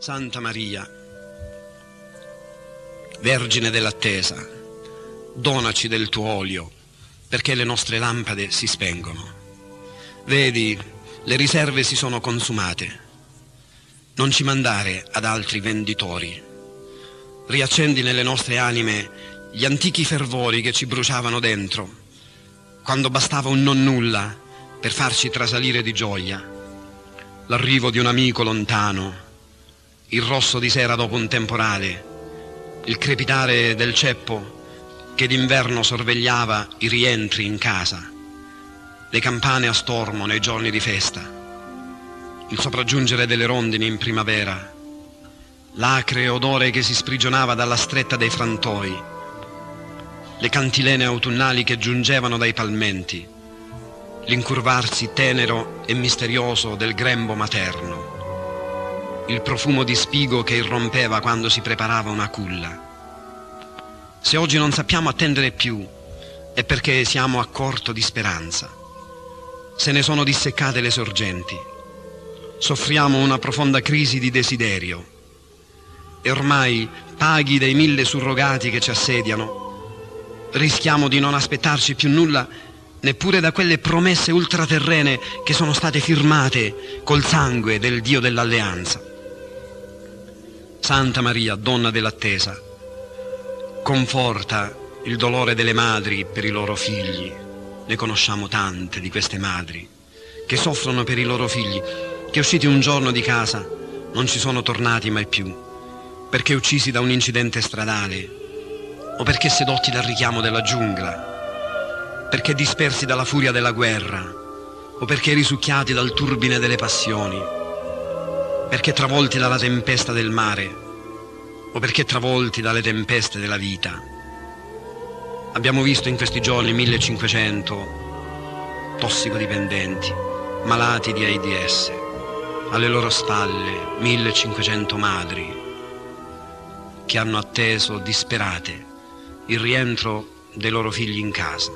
Santa Maria, Vergine dell'attesa, donaci del tuo olio, perché le nostre lampade si spengono. Vedi, le riserve si sono consumate. Non ci mandare ad altri venditori. Riaccendi nelle nostre anime gli antichi fervori che ci bruciavano dentro, quando bastava un nonnulla per farci trasalire di gioia. L'arrivo di un amico lontano, il rosso di sera dopo un temporale, il crepitare del ceppo che d'inverno sorvegliava i rientri in casa, le campane a stormo nei giorni di festa, il sopraggiungere delle rondini in primavera, l'acre odore che si sprigionava dalla stretta dei frantoi, le cantilene autunnali che giungevano dai palmenti, l'incurvarsi tenero e misterioso del grembo materno, il profumo di spigo che irrompeva quando si preparava una culla. Se oggi non sappiamo attendere più, è perché siamo a corto di speranza. Se ne sono disseccate le sorgenti. Soffriamo una profonda crisi di desiderio. E ormai, paghi dei 1000 surrogati che ci assediano, rischiamo di non aspettarci più nulla neppure da quelle promesse ultraterrene che sono state firmate col sangue del Dio dell'alleanza. Santa Maria, donna dell'attesa, conforta il dolore delle madri per i loro figli. Ne conosciamo tante di queste madri che soffrono per i loro figli, che usciti un giorno di casa non ci sono tornati mai più, perché uccisi da un incidente stradale o perché sedotti dal richiamo della giungla, perché dispersi dalla furia della guerra o perché risucchiati dal turbine delle passioni, perché travolti dalla tempesta del mare o perché travolti dalle tempeste della vita. Abbiamo visto in questi giorni 1500 tossicodipendenti, malati di AIDS, alle loro spalle 1500 madri che hanno atteso disperate il rientro dei loro figli in casa.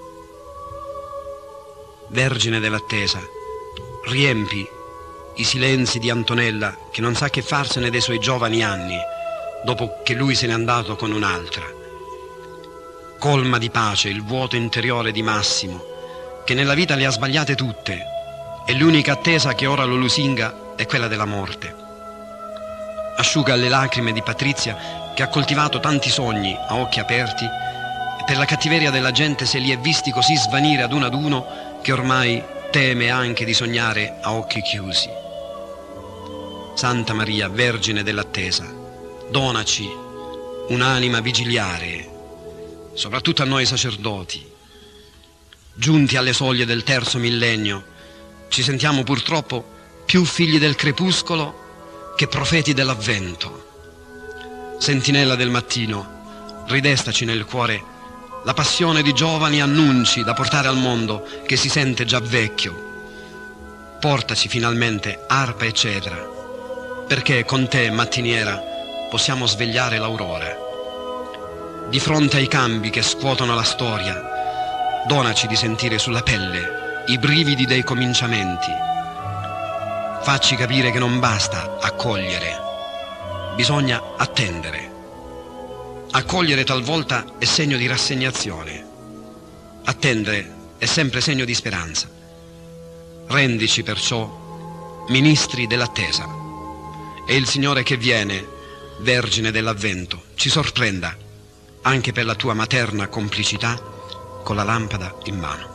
Vergine dell'attesa, riempi i silenzi di Antonella che non sa che farsene dei suoi giovani anni dopo che lui se n'è andato con un'altra. Colma di pace il vuoto interiore di Massimo, che nella vita le ha sbagliate tutte e l'unica attesa che ora lo lusinga è quella della morte. Asciuga le lacrime di Patrizia, che ha coltivato tanti sogni a occhi aperti e per la cattiveria della gente se li è visti così svanire ad uno che ormai teme anche di sognare a occhi chiusi. Santa Maria, Vergine dell'attesa, donaci un'anima vigiliare, soprattutto a noi sacerdoti. Giunti alle soglie del 3° millennio, ci sentiamo purtroppo più figli del crepuscolo che profeti dell'avvento. Sentinella del mattino, ridestaci nel cuore la passione di giovani annunci da portare al mondo che si sente già vecchio. Portaci finalmente arpa e cedra, perché con te, mattiniera, possiamo svegliare l'aurora. Di fronte ai cambi che scuotono la storia, donaci di sentire sulla pelle i brividi dei cominciamenti. Facci capire che non basta accogliere, bisogna attendere. Accogliere talvolta è segno di rassegnazione, attendere è sempre segno di speranza. Rendici perciò ministri dell'attesa e il Signore che viene, Vergine dell'avvento, ci sorprenda anche per la tua materna complicità con la lampada in mano.